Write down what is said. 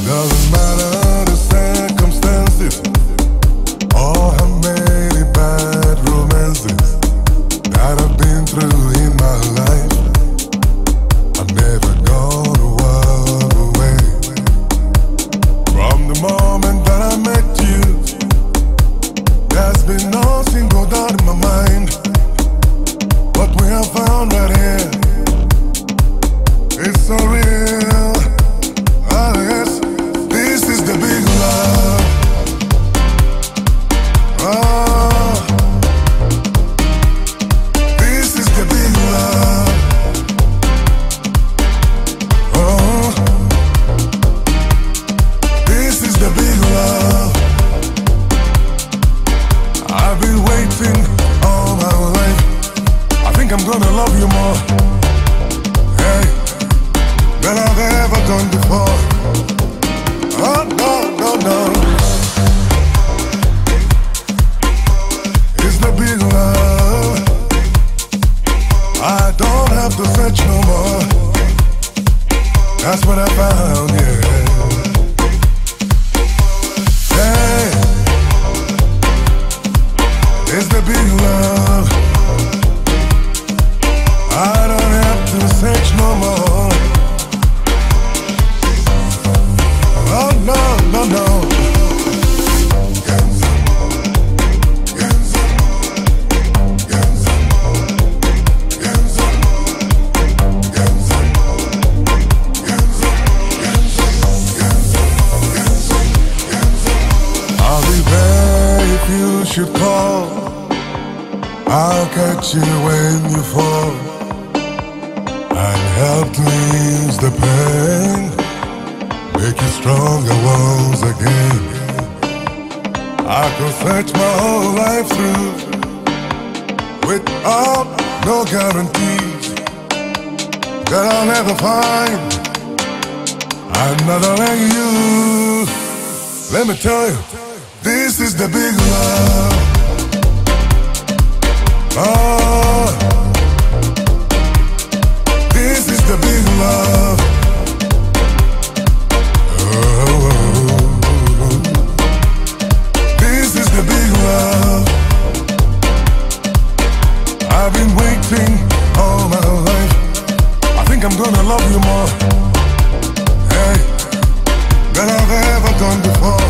Doesn't matter the circumstances or how many bad romances that I've been through in my life. I'm never gonna walk away from the moment that I met you. There's been no single doubt in my mind. What we have found right here is so real. Ah, yes, this is the big love. Oh, this is the big love. Oh, this is the big love. I've been waiting all my life. I think I'm gonna love you more, hey, than I've ever done before. Oh, no, no, no. It's the big love. I don't have to search no more. That's what I found, yeah. Hey, it's the big love. I don't have to search no more. Oh no, no, no. I'll be there if you should call. I'll catch you when you fall and help to ease the pain, make you stronger once again. I could search my whole life through without no guarantees that I'll never find another like you. Let me tell you, this is the big love. Oh, this is the big love. Oh, this is the big love. I've been waiting all my life. I think I'm gonna love you more, hey, than I've ever done before.